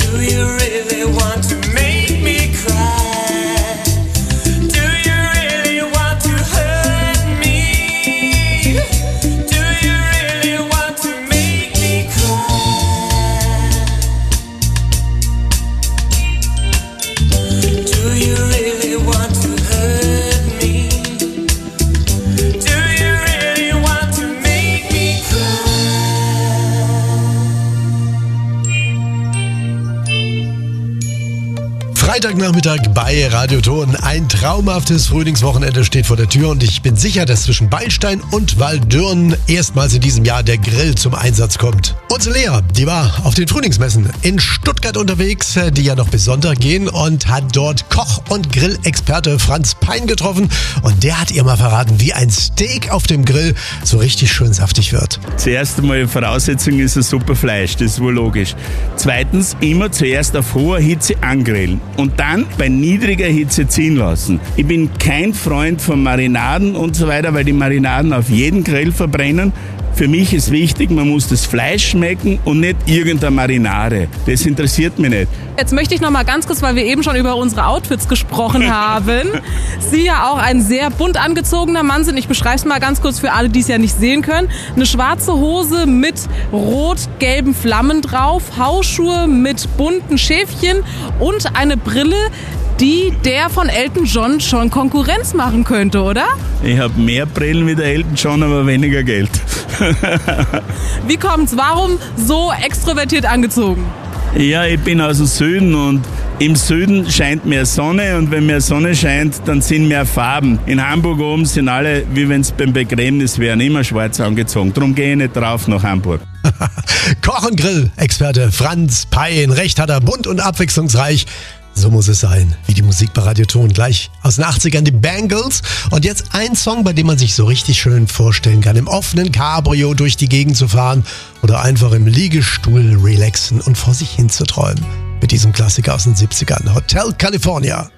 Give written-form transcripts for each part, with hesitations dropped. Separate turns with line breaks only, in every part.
Freitagnachmittag bei Radio Ton. Ein traumhaftes Frühlingswochenende steht vor der Tür und ich bin sicher, dass zwischen Beilstein und Waldürn erstmals in diesem Jahr der Grill zum Einsatz kommt. Unsere Lea, die war auf den Frühlingsmessen in Stuttgart unterwegs, die ja noch bis Sonntag gehen, und hat dort Koch- und Grillexperte Franz Pein getroffen und der hat ihr mal verraten, wie ein Steak auf dem Grill so richtig schön saftig wird.
Zuerst einmal Voraussetzung ist ein super Fleisch, das ist wohl logisch. Zweitens, immer zuerst auf hoher Hitze angrillen und dann bei niedriger Hitze ziehen lassen. Ich bin kein Freund von Marinaden und so weiter, weil die Marinaden auf jeden Grill verbrennen. Für mich ist wichtig, man muss das Fleisch schmecken und nicht irgendeine Marinade. Das interessiert mich nicht.
Jetzt möchte ich noch mal ganz kurz, weil wir eben schon über unsere Outfits gesprochen haben. Sie ja auch ein sehr bunt angezogener Mann sind. Ich beschreibe es mal ganz kurz für alle, die es ja nicht sehen können. Eine schwarze Hose mit rot-gelben Flammen drauf, Hausschuhe mit bunten Schäfchen und eine Brille, die der von Elton John schon Konkurrenz machen könnte, oder?
Ich habe mehr Brillen wie der Elton John, aber weniger Geld.
Wie kommt's? Warum so extrovertiert angezogen?
Ja, ich bin aus dem Süden und im Süden scheint mehr Sonne und wenn mehr Sonne scheint, dann sind mehr Farben. In Hamburg oben sind alle, wie wenn es beim Begräbnis wären, immer schwarz angezogen. Darum gehe ich nicht drauf nach Hamburg.
Koch- und Grill-Experte Franz Pein. Recht hat er, bunt und abwechslungsreich. So muss es sein, wie die Musik bei Radio Ton. Gleich aus den 80ern die Bangles. Und jetzt ein Song, bei dem man sich so richtig schön vorstellen kann, im offenen Cabrio durch die Gegend zu fahren oder einfach im Liegestuhl relaxen und vor sich hin zu träumen. Mit diesem Klassiker aus den 70ern, Hotel California.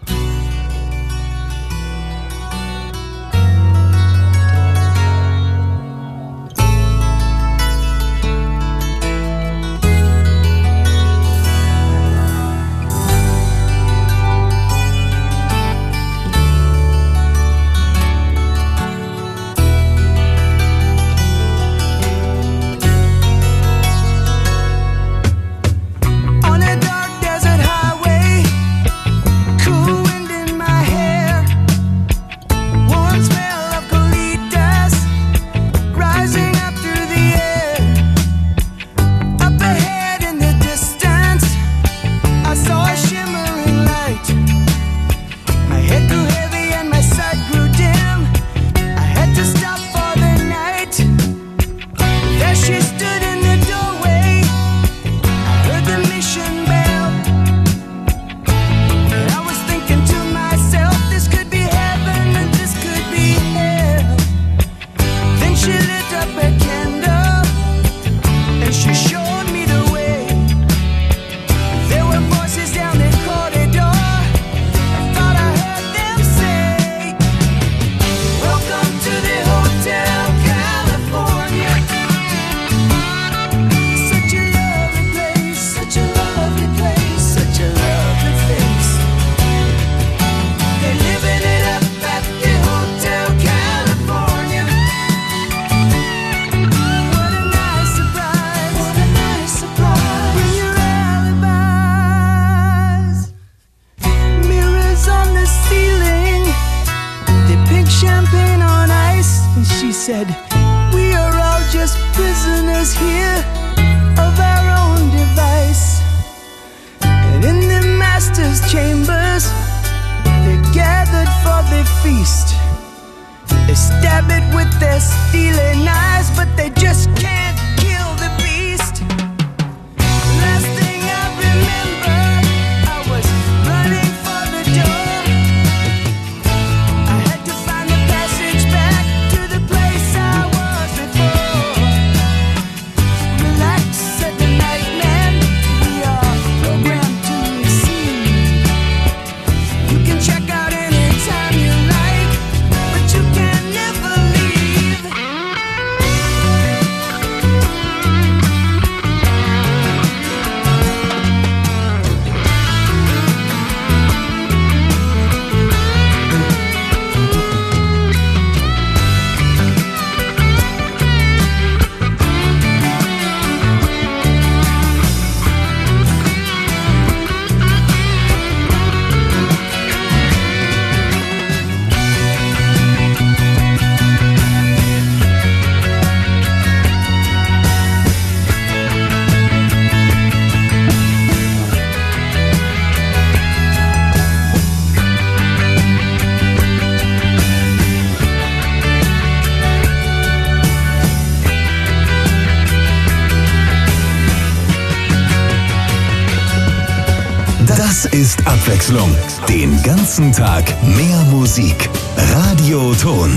Said, we are all just prisoners here of our own device. And in the master's chambers, they're gathered for their feast. They stab it with their stealing eyes, but they just can't kill the beast. Last thing I remember, I was running for the door. I had to find the passage back to the place I
Das ist Abwechslung. Den ganzen Tag mehr Musik. Radio Ton.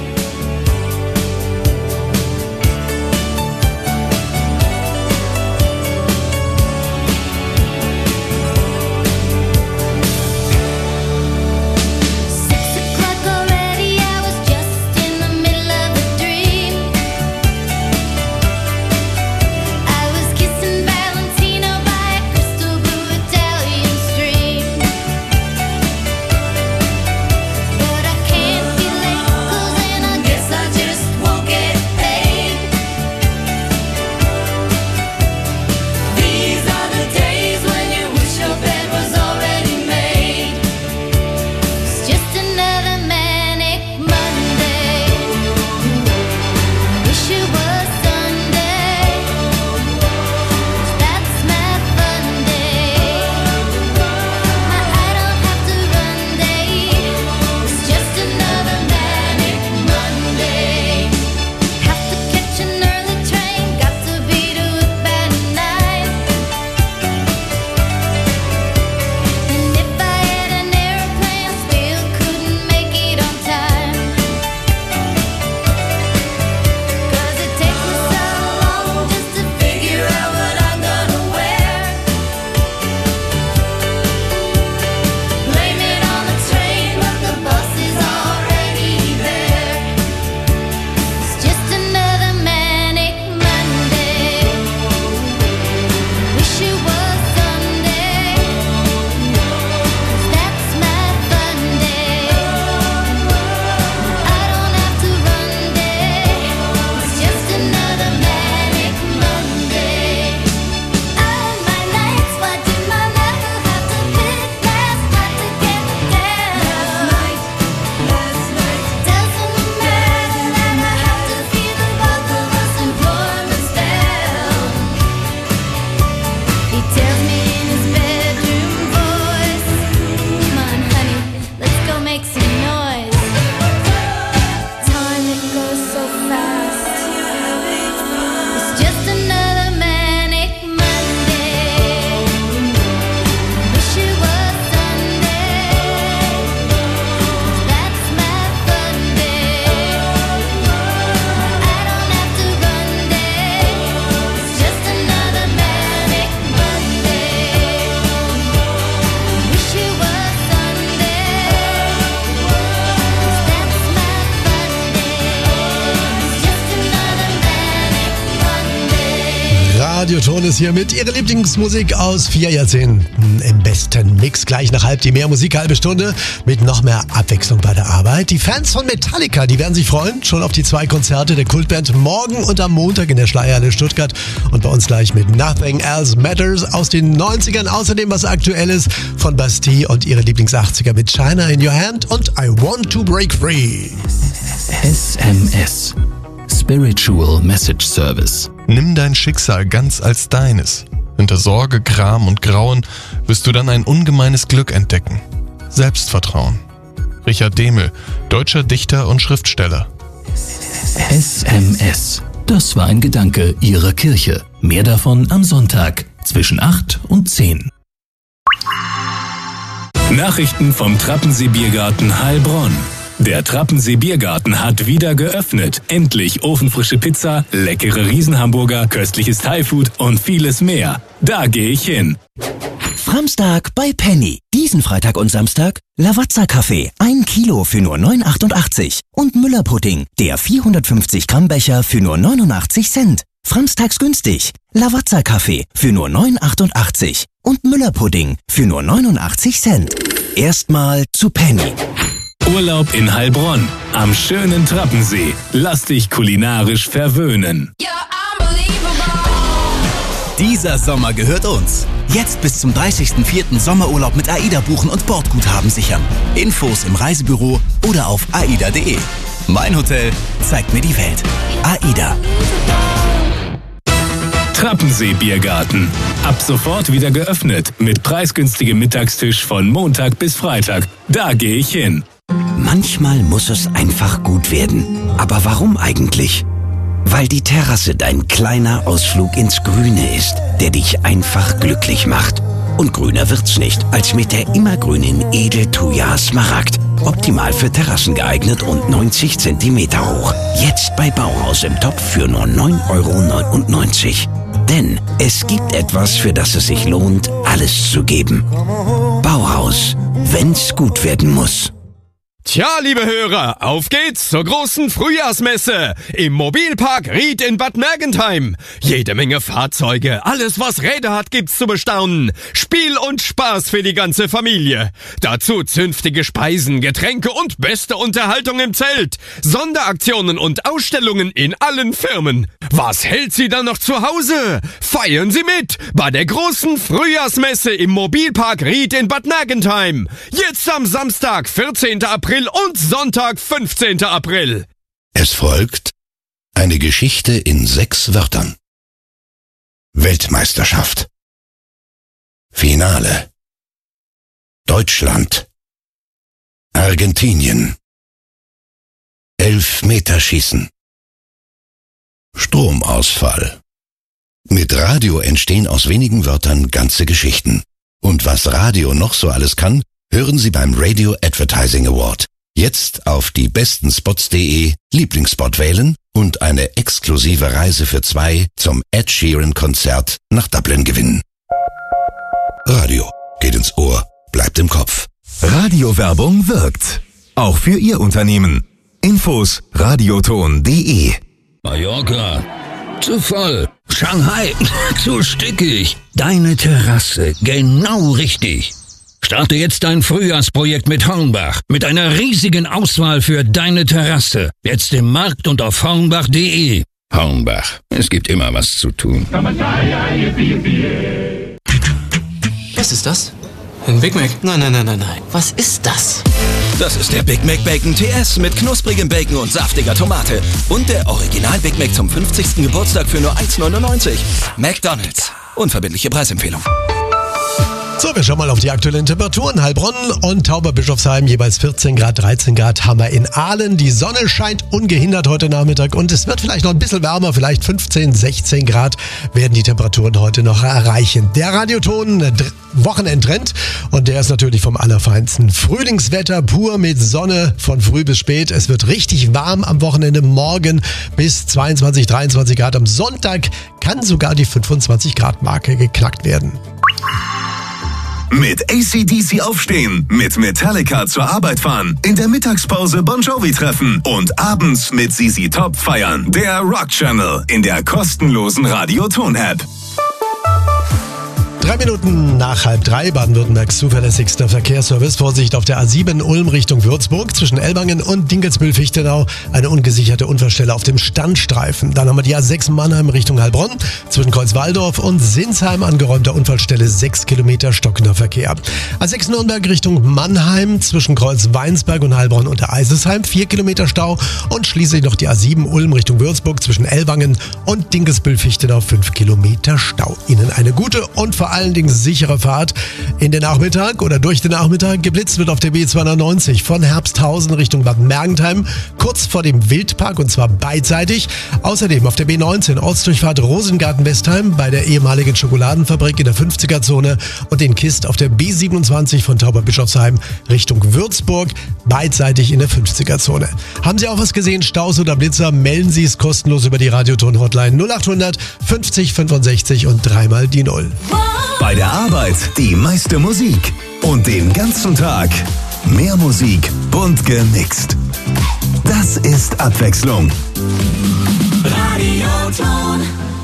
Radio Ton ist hier mit ihrer Lieblingsmusik aus 4 Jahrzehnten im besten Mix. Gleich nach halb die mehr Musik, halbe Stunde mit noch mehr Abwechslung bei der Arbeit. Die Fans von Metallica, die werden sich freuen, schon auf die 2 Konzerte der Kultband morgen und am Montag in der Schleierhalle Stuttgart und bei uns gleich mit Nothing Else Matters aus den 90ern. Außerdem was Aktuelles von Bastille und ihre Lieblings-80er mit China in Your Hand und I Want to Break Free.
SMS. Spiritual Message Service.
Nimm dein Schicksal ganz als deines. Hinter Sorge, Gram und Grauen wirst du dann ein ungemeines Glück entdecken. Selbstvertrauen. Richard Dehmel, deutscher Dichter und Schriftsteller.
SMS. Das war ein Gedanke Ihrer Kirche. Mehr davon am Sonntag zwischen 8 und 10.
Nachrichten vom Trappensee Biergarten Heilbronn. Der Trappensee Biergarten hat wieder geöffnet. Endlich ofenfrische Pizza, leckere Riesenhamburger, köstliches Thai-Food und vieles mehr. Da gehe ich hin.
Framstag bei Penny. Diesen Freitag und Samstag Lavazza-Kaffee, 1 Kilo für nur 9,88. Und Müller-Pudding, der 450 Gramm Becher für nur 89 Cent. Framstags günstig. Lavazza-Kaffee für nur 9,88. Und Müller-Pudding für nur 89 Cent. Erstmal zu Penny.
Urlaub in Heilbronn, am schönen Trappensee. Lass dich kulinarisch verwöhnen.
Dieser Sommer gehört uns. Jetzt bis zum 30.04. Sommerurlaub mit AIDA buchen und Bordguthaben sichern. Infos im Reisebüro oder auf aida.de. Mein Hotel zeigt mir die Welt. AIDA.
Trappensee Biergarten. Ab sofort wieder geöffnet. Mit preisgünstigem Mittagstisch von Montag bis Freitag. Da gehe ich hin.
Manchmal muss es einfach gut werden. Aber warum eigentlich? Weil die Terrasse dein kleiner Ausflug ins Grüne ist, der dich einfach glücklich macht. Und grüner wird's nicht als mit der immergrünen Edel-Thuja Smaragd. Optimal für Terrassen geeignet und 90 Zentimeter hoch. Jetzt bei Bauhaus im Topf für nur 9,99 €. Denn es gibt etwas, für das es sich lohnt, alles zu geben. Bauhaus, wenn's gut werden muss.
Tja, liebe Hörer, auf geht's zur großen Frühjahrsmesse im Mobilpark Ried in Bad Mergentheim. Jede Menge Fahrzeuge, alles was Räder hat gibt's zu bestaunen. Spiel und Spaß für die ganze Familie. Dazu zünftige Speisen, Getränke und beste Unterhaltung im Zelt. Sonderaktionen und Ausstellungen in allen Firmen. Was hält Sie dann noch zu Hause? Feiern Sie mit bei der großen Frühjahrsmesse im Mobilpark Ried in Bad Mergentheim. Jetzt am Samstag, 14. April und Sonntag, 15. April.
Es folgt eine Geschichte in 6 Wörtern. Weltmeisterschaft. Finale. Deutschland. Argentinien. Elfmeterschießen. Stromausfall. Mit Radio entstehen aus wenigen Wörtern ganze Geschichten. Und was Radio noch so alles kann, hören Sie beim Radio Advertising Award. Jetzt auf diebestenspots.de Lieblingsspot wählen und eine exklusive Reise für 2 zum Ed Sheeran Konzert nach Dublin gewinnen. Radio geht ins Ohr, bleibt im Kopf.
Radiowerbung wirkt. Auch für Ihr Unternehmen. Infos radioton.de.
Mallorca, zu voll. Shanghai, zu stickig. Deine Terrasse, genau richtig. Starte jetzt dein Frühjahrsprojekt mit Hornbach. Mit einer riesigen Auswahl für deine Terrasse. Jetzt im Markt und auf hornbach.de. Hornbach, es gibt immer was zu tun.
Was ist das? Ein Big Mac? Nein. Was ist das?
Das ist der Big Mac Bacon TS mit knusprigem Bacon und saftiger Tomate. Und der Original Big Mac zum 50. Geburtstag für nur 1,99. McDonald's. Unverbindliche Preisempfehlung.
So, wir schauen mal auf die aktuellen Temperaturen. Heilbronn und Tauberbischofsheim jeweils 14 Grad, 13 Grad haben wir in Aalen. Die Sonne scheint ungehindert heute Nachmittag und es wird vielleicht noch ein bisschen wärmer, vielleicht 15, 16 Grad werden die Temperaturen heute noch erreichen. Der Radioton Wochenendtrend und der ist natürlich vom Allerfeinsten. Frühlingswetter pur mit Sonne von früh bis spät. Es wird richtig warm am Wochenende, morgen bis 22, 23 Grad. Am Sonntag kann sogar die 25 Grad Marke geknackt werden.
Mit AC/DC aufstehen, mit Metallica zur Arbeit fahren, in der Mittagspause Bon Jovi treffen und abends mit ZZ Top feiern. Der Rock Channel in der kostenlosen Radioton-App.
3 Minuten nach 2:30, Baden-Württembergs zuverlässigster Verkehrsservice. Vorsicht auf der A7 Ulm Richtung Würzburg zwischen Ellwangen und Dinkelsbühl-Fichtenau. Eine ungesicherte Unfallstelle auf dem Standstreifen. Dann haben wir die A6 Mannheim Richtung Heilbronn zwischen Kreuzwaldorf und Sinsheim. Angeräumter Unfallstelle, 6 Kilometer stockender Verkehr. A6 Nürnberg Richtung Mannheim zwischen Kreuz-Weinsberg und Heilbronn unter Eisesheim. 4 Kilometer Stau. Und schließlich noch die A7 Ulm Richtung Würzburg zwischen Ellwangen und Dinkelsbühl-Fichtenau. 5 Kilometer Stau. Ihnen eine gute und vor allen Dingen sichere Fahrt in den Nachmittag oder durch den Nachmittag. Geblitzt wird auf der B290 von Herbsthausen Richtung Bad Mergentheim, kurz vor dem Wildpark und zwar beidseitig. Außerdem auf der B19 Ortsdurchfahrt Rosengarten-Westheim bei der ehemaligen Schokoladenfabrik in der 50er-Zone und in Kist auf der B27 von Tauberbischofsheim Richtung Würzburg, beidseitig in der 50er-Zone. Haben Sie auch was gesehen, Staus oder Blitzer? Melden Sie es kostenlos über die Radioton-Hotline 0800 50 65 und dreimal die 0.
Bei der Arbeit die meiste Musik und den ganzen Tag mehr Musik, bunt gemixt. Das ist Abwechslung.
Radioton.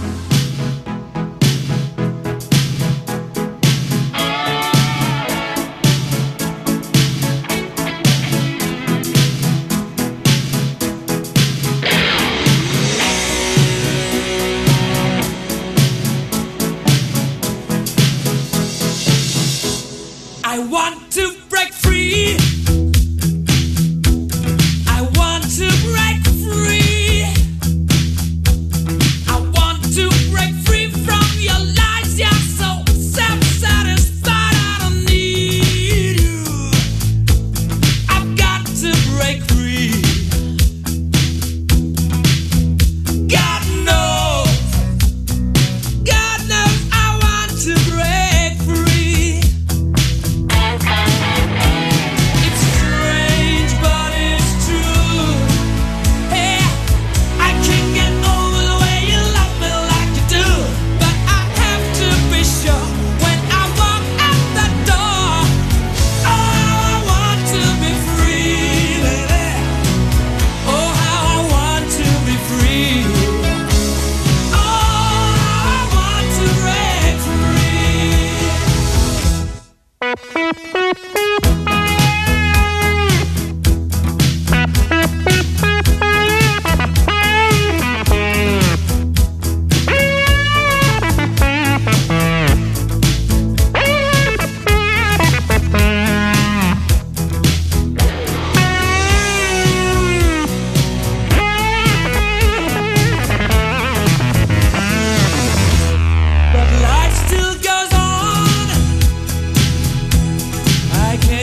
I want to break free. I want to break free. I want to break free from your lies. You're so self-satisfied. I don't need you. I've got to break free. God knows I want to break free.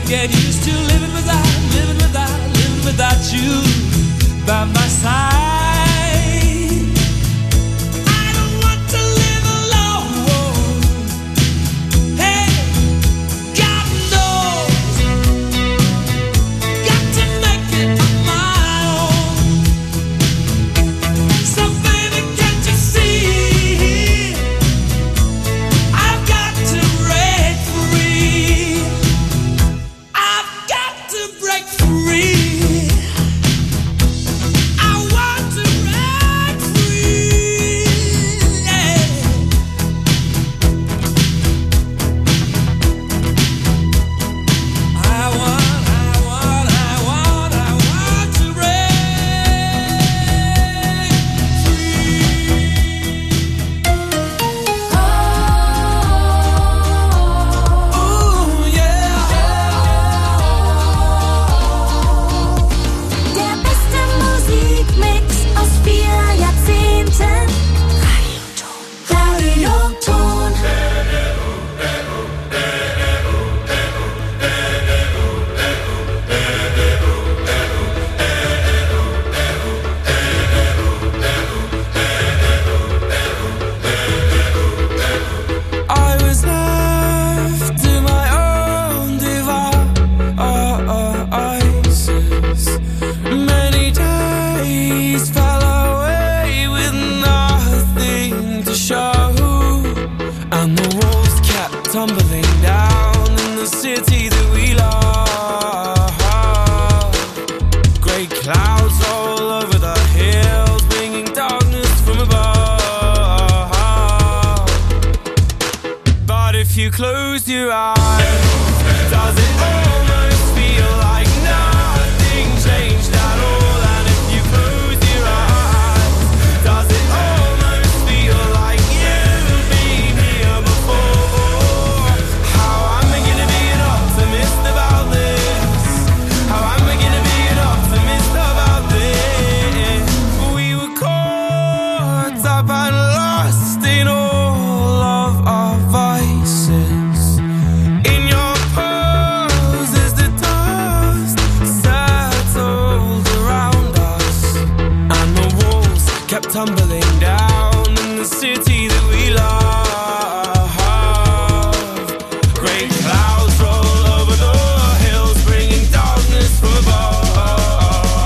get used to living without you by my side.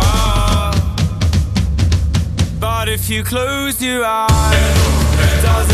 If you close your eyes, does